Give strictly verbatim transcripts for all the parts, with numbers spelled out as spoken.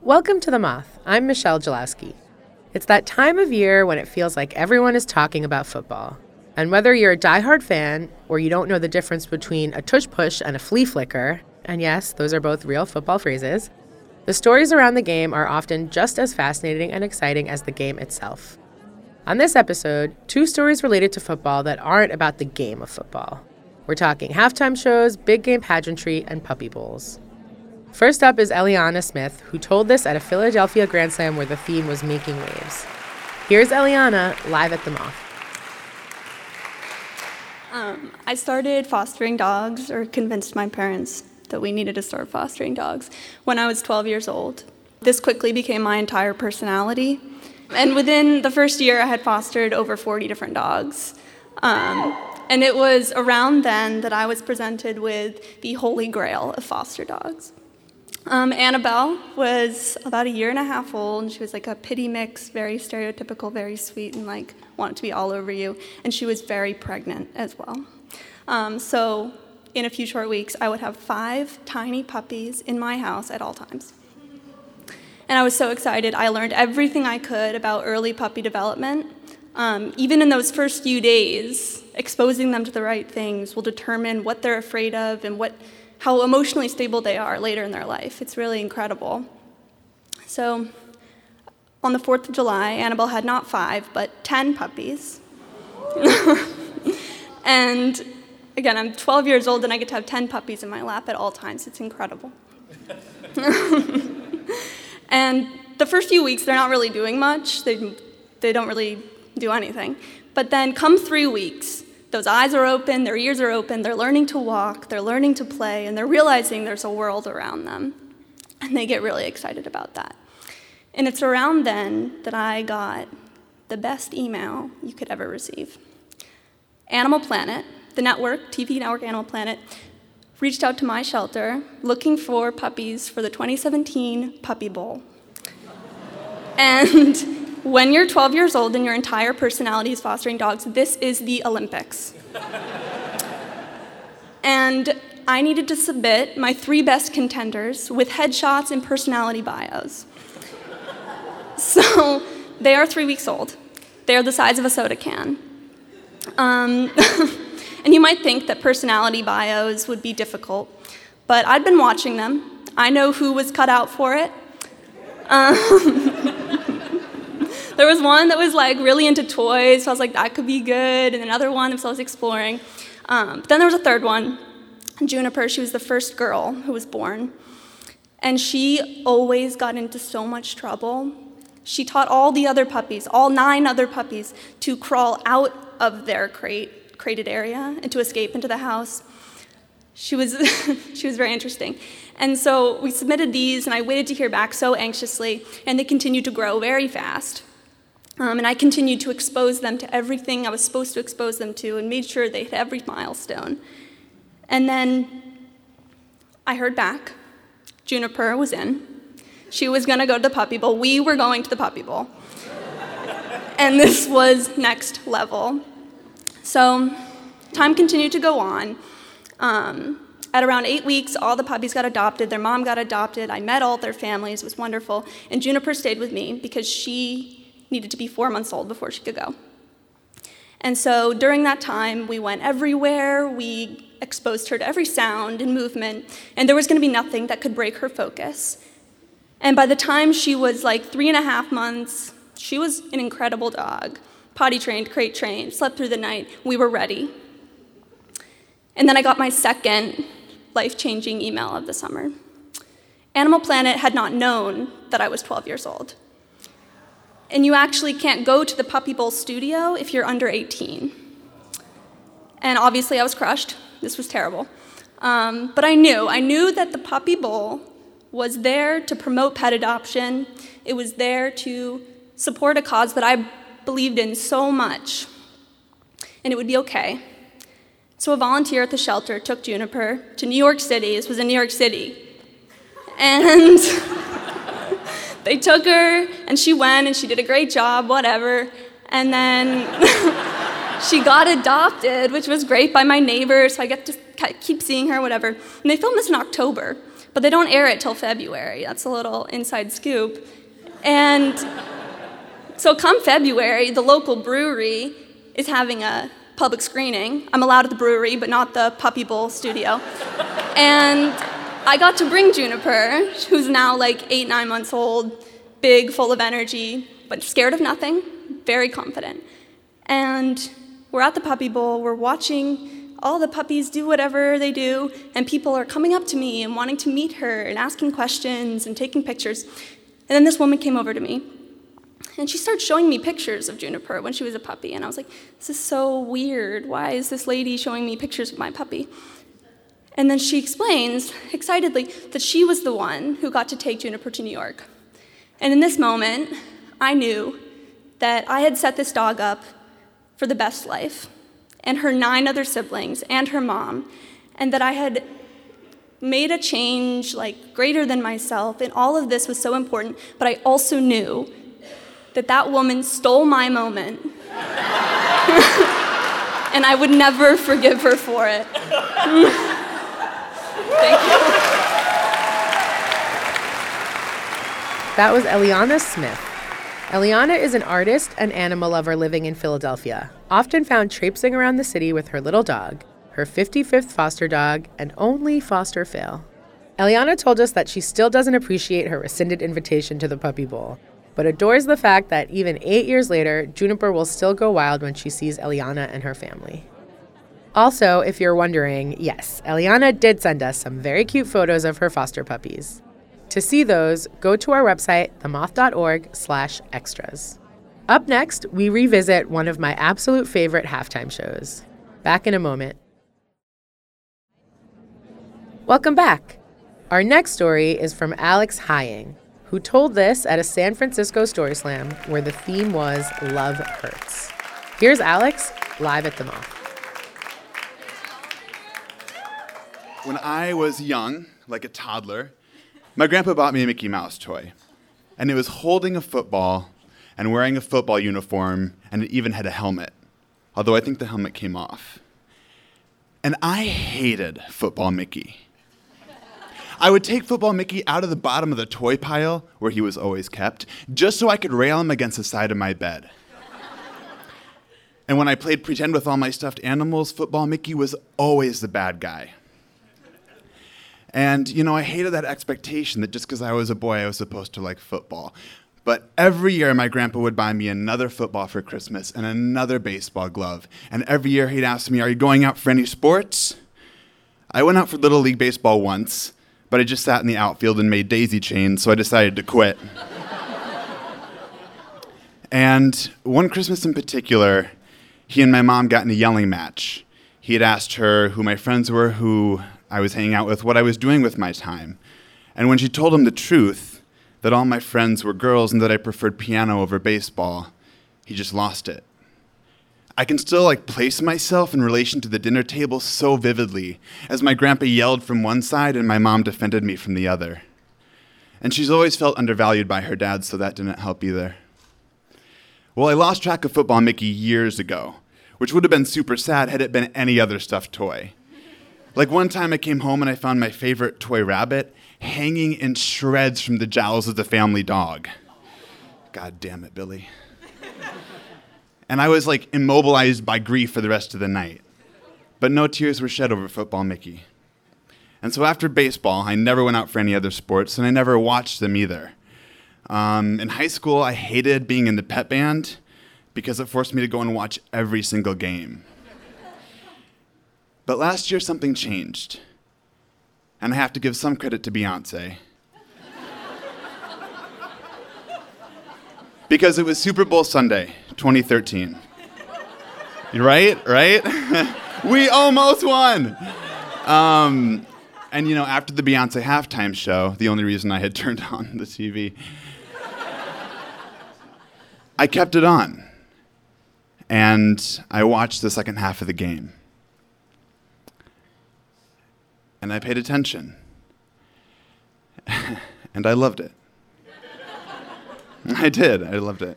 Welcome to The Moth. I'm Michelle Jalowski. It's that time of year when it feels like everyone is talking about football. And whether you're a diehard fan or you don't know the difference between a tush push and a flea flicker, and yes, those are both real football phrases, the stories around the game are often just as fascinating and exciting as the game itself. On this episode, two stories related to football that aren't about the game of football. We're talking halftime shows, big game pageantry, and puppy bowls. First up is Eliana Smith, who told this at a Philadelphia Grand Slam where the theme was making waves. Here's Eliana live at The Moth. Um, I started fostering dogs, or convinced my parents that we needed to start fostering dogs, when I was twelve years old. This quickly became my entire personality. And within the first year, I had fostered over forty different dogs. Um, and it was around then that I was presented with the holy grail of foster dogs. Um, Annabelle was about a year and a half old, and she was like a pity mix, very stereotypical, very sweet, and like wanted to be all over you. And she was very pregnant as well. Um, so in a few short weeks, I would have five tiny puppies in my house at all times. And I was so excited. I learned everything I could about early puppy development. Um, even in those first few days, exposing them to the right things will determine what they're afraid of and what, how emotionally stable they are later in their life. It's really incredible. So on the fourth of July, Annabelle had not five, but ten puppies. And again, I'm twelve years old and I get to have ten puppies in my lap at all times. It's incredible. And the first few weeks, they're not really doing much. They, they don't really do anything. But then come three weeks, those eyes are open, their ears are open, they're learning to walk, they're learning to play, and they're realizing there's a world around them. And they get really excited about that. And it's around then that I got the best email you could ever receive. Animal Planet, the network, T V network Animal Planet, reached out to my shelter looking for puppies for the twenty seventeen Puppy Bowl. And when you're twelve years old and your entire personality is fostering dogs, this is the Olympics. And I needed to submit my three best contenders with headshots and personality bios. So they are three weeks old. They are the size of a soda can. Um, And you might think that personality bios would be difficult, but I'd been watching them. I know who was cut out for it. Um, there was one that was like really into toys, so I was like, that could be good, and another one that I was exploring. Um, but then there was a third one, Juniper. She was the first girl who was born, and she always got into so much trouble. She taught all the other puppies, all nine other puppies, to crawl out of their crate. crated area and to escape into the house. She was she was very interesting. And so we submitted these, and I waited to hear back so anxiously, and they continued to grow very fast. Um, and I continued to expose them to everything I was supposed to expose them to and made sure they hit every milestone. And then I heard back. Juniper was in. She was going to go to the Puppy Bowl. We were going to the Puppy Bowl. And this was next level. So time continued to go on. Um, at around eight weeks, all the puppies got adopted. Their mom got adopted. I met all their families. It was wonderful. And Juniper stayed with me because she needed to be four months old before she could go. And so during that time, we went everywhere. We exposed her to every sound and movement. And there was going to be nothing that could break her focus. And by the time she was like three and a half months, she was an incredible dog. Potty trained, crate trained, slept through the night. We were ready. And then I got my second life-changing email of the summer. Animal Planet had not known that I was twelve years old. And you actually can't go to the Puppy Bowl studio if you're under eighteen. And obviously I was crushed. This was terrible. Um, but I knew. I knew that the Puppy Bowl was there to promote pet adoption. It was there to support a cause that I believed in so much, and it would be okay. So a volunteer at the shelter took Juniper to New York City. This was in New York City. And they took her, and she went, and she did a great job, whatever. And then she got adopted, which was great, by my neighbor, so I get to keep seeing her, whatever. And they filmed this in October. but they don't air it till February. That's a little inside scoop. And so come February, the local brewery is having a public screening. I'm allowed at the brewery, but not the Puppy Bowl studio. And I got to bring Juniper, who's now like eight, nine months old, big, full of energy, but scared of nothing, very confident. And we're at the Puppy Bowl, we're watching all the puppies do whatever they do, and people are coming up to me and wanting to meet her and asking questions and taking pictures. And then this woman came over to me, and she started showing me pictures of Juniper when she was a puppy, and I was like, this is so weird. Why is this lady showing me pictures of my puppy? And then she explains, excitedly, that she was the one who got to take Juniper to New York. And in this moment, I knew that I had set this dog up for the best life, and her nine other siblings, and her mom, and that I had made a change like greater than myself, and all of this was so important, but I also knew that that woman stole my moment, and I would never forgive her for it. Thank you. That was Eliana Smith. Eliana is an artist and animal lover living in Philadelphia, often found traipsing around the city with her little dog, her fifty-fifth foster dog, and only foster fail. Eliana told us that she still doesn't appreciate her rescinded invitation to the Puppy Bowl, but adores the fact that even eight years later, Juniper will still go wild when she sees Eliana and her family. Also, if you're wondering, yes, Eliana did send us some very cute photos of her foster puppies. To see those, go to our website, themoth.org slash extras. Up next, we revisit one of my absolute favorite halftime shows. Back in a moment. Welcome back. Our next story is from Alex Hying, who told this at a San Francisco Story Slam where the theme was Love Hurts. Here's Alex, live at the Moth. When I was young, like a toddler, my grandpa bought me a Mickey Mouse toy. And it was holding a football and wearing a football uniform, and it even had a helmet. Although I think the helmet came off. And I hated Football Mickey. I would take Football Mickey out of the bottom of the toy pile, where he was always kept, just so I could rail him against the side of my bed. And when I played pretend with all my stuffed animals, Football Mickey was always the bad guy. And, you know, I hated that expectation that just because I was a boy, I was supposed to like football. But every year, my grandpa would buy me another football for Christmas and another baseball glove. And every year, he'd ask me, are you going out for any sports? I went out for Little League Baseball once, but I just sat in the outfield and made daisy chains, so I decided to quit. And one Christmas in particular, he and my mom got in a yelling match. He had asked her who my friends were, who I was hanging out with, what I was doing with my time. And when she told him the truth, that all my friends were girls and that I preferred piano over baseball, he just lost it. I can still like place myself in relation to the dinner table so vividly, as my grandpa yelled from one side and my mom defended me from the other. And she's always felt undervalued by her dad, so that didn't help either. Well, I lost track of Football Mickey years ago, which would have been super sad had it been any other stuffed toy. Like one time I came home and I found my favorite toy rabbit hanging in shreds from the jowls of the family dog. God damn it, Billy. And I was like immobilized by grief for the rest of the night. But no tears were shed over Football Mickey. And so after baseball, I never went out for any other sports, and I never watched them either. Um, in high school, I hated being in the pep band because it forced me to go and watch every single game. But last year, something changed. And I have to give some credit to Beyonce. Because it was Super Bowl Sunday, twenty thirteen. Right? Right? We almost won! Um, and, you know, after the Beyonce halftime show, the only reason I had turned on the T V, I kept it on. And I watched the second half of the game. And I paid attention. And I loved it. I did. I loved it.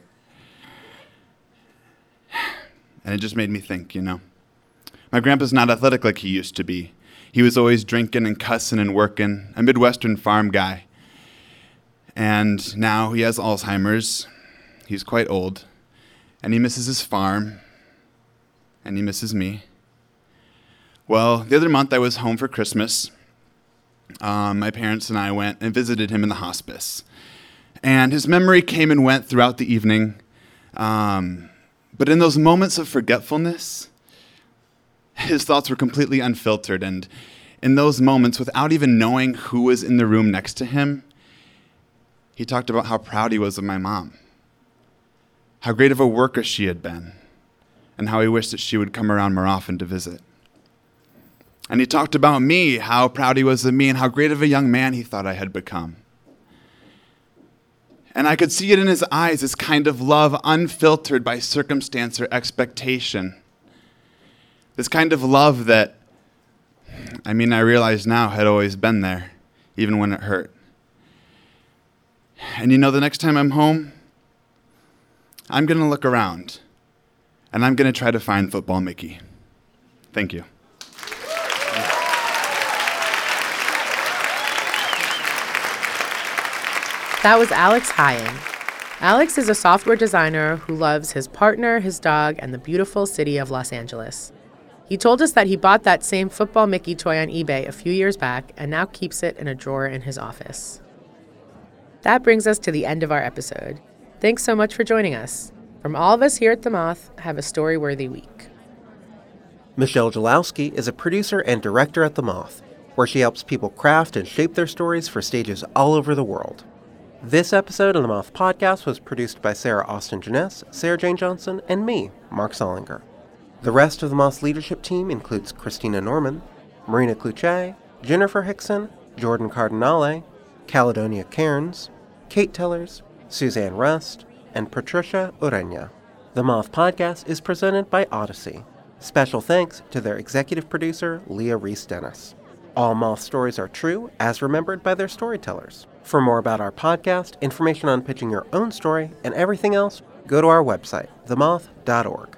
And it just made me think, you know. My grandpa's not athletic like he used to be. He was always drinking and cussing and working, a Midwestern farm guy. And now he has Alzheimer's. He's quite old. And he misses his farm. And he misses me. Well, the other month I was home for Christmas. Um, my parents and I went and visited him in the hospice. And his memory came and went throughout the evening. Um, but in those moments of forgetfulness, his thoughts were completely unfiltered. And in those moments, without even knowing who was in the room next to him, he talked about how proud he was of my mom, how great of a worker she had been, and how he wished that she would come around more often to visit. And he talked about me, how proud he was of me, and how great of a young man he thought I had become. And I could see it in his eyes, this kind of love unfiltered by circumstance or expectation. This kind of love that, I mean, I realize now had always been there, even when it hurt. And you know, the next time I'm home, I'm going to look around, and I'm going to try to find Football Mickey. Thank you. That was Alex Hyen. Alex is a software designer who loves his partner, his dog, and the beautiful city of Los Angeles. He told us that he bought that same Football Mickey toy on eBay a few years back and now keeps it in a drawer in his office. That brings us to the end of our episode. Thanks so much for joining us. From all of us here at The Moth, have a story-worthy week. Michelle Jalowski is a producer and director at The Moth, where she helps people craft and shape their stories for stages all over the world. This episode of The Moth Podcast was produced by Sarah Austin Jeunesse, Sarah Jane Johnson, and me, Mark Solinger. The rest of The Moth's leadership team includes Christina Norman, Marina Cluche, Jennifer Hickson, Jordan Cardinale, Caledonia Cairns, Kate Tellers, Suzanne Rust, and Patricia Ureña. The Moth Podcast is presented by Odyssey. Special thanks to their executive producer, Leah Reese-Dennis. All Moth stories are true, as remembered by their storytellers. For more about our podcast, information on pitching your own story, and everything else, go to our website, the moth dot org.